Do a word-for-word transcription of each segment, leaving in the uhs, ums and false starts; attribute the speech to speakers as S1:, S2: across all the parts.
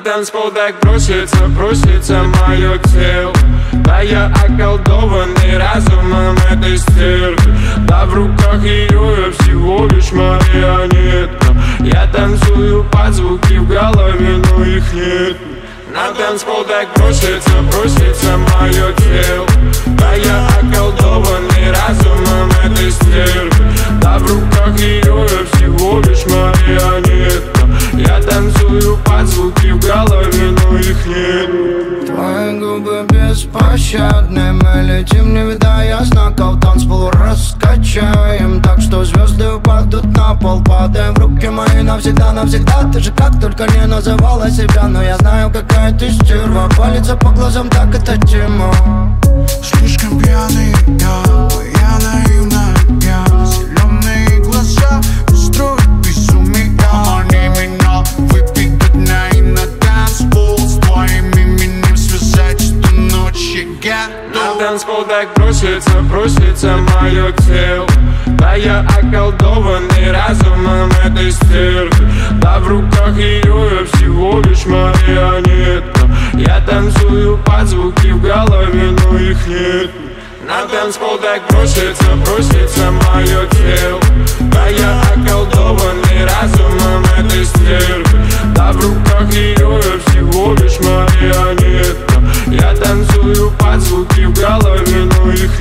S1: танцпол так просится, просится мое тело. Да я околдованный разумом этой стервы. Да в руках ее я всего лишь марионетка. Я танцую под звуки в голове, но их нет. На танцпол так просится, просится мое тело. Да я околдованный разумом этой стервы. Да в руках ее я всего лишь марионетка. Я танцую под звуки в голове, но их нет.
S2: Твои губы беспощадны, мы летим, не видая знаков. Танцпол раскачаем так, что звезды упадут на пол. Падаем в руки мои навсегда, навсегда. Ты же как только не называла себя, но я знаю, какая ты стерва. Палится по глазам, так это тема.
S3: Слишком пьяный я, я наивная я. Зеленые глаза устроят безумие. Помани меня выпить до дна и на танцпол. С твоим именем связать эту ночь я готов.
S1: На танцпол так просится, просится мое тело. Да я околдованный разумом этой стервы. Да в руках ее я всего лишь марионетка. Я танцую под звуки в голове, но их нет. На танцпол так просится, просится мое тело. Да я околдованный разумом этой стервы. Да в руках ее я всего лишь марионетка. Я танцую под звуки в голове, но их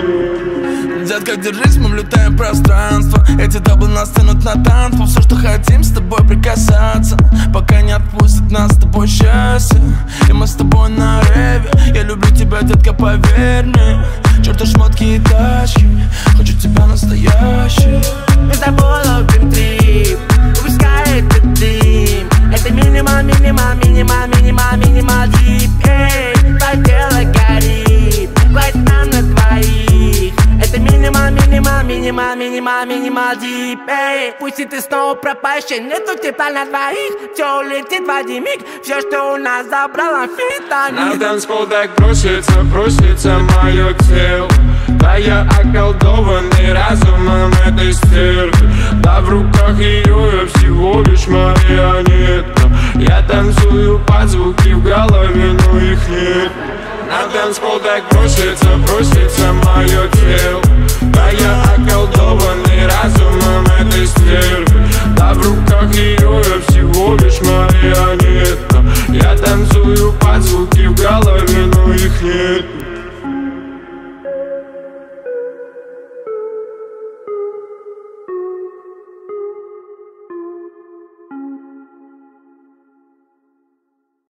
S1: нет.
S4: Детка, держись, мы влетаем в пространство. Эти даблы нас тянут на танцпол. Все, что хотим, с тобой прикасаться, пока не отпустит нас с тобой счастье. И мы с тобой на реве. Я люблю тебя, детка, поверь мне. Чёрты шмотки и тачки, хочу тебя настоящий.
S5: Мы с тобой ловим трип, выпускай этот дым. Это минимал, минимал, минимал, минимал, минимал дип. Эй, твое тело горит, хватит нам на двоих. Это минимал, минимал, минимал, минимал, минимал дип. Эй, пусть и ты снова пропащий, нету тепла на двоих. Все улетит в один миг, все, что у нас забрал амфетамин.
S1: На танцпол так просится, просится мое тело. Да я околдованный разумом этой стервы. Да в руках ее я всего лишь марионетка. Я танцую под звуки в голове, но их нет. На танцпол так просится, просится мое тело. Да я околдованный разумом этой стервы. Да в руках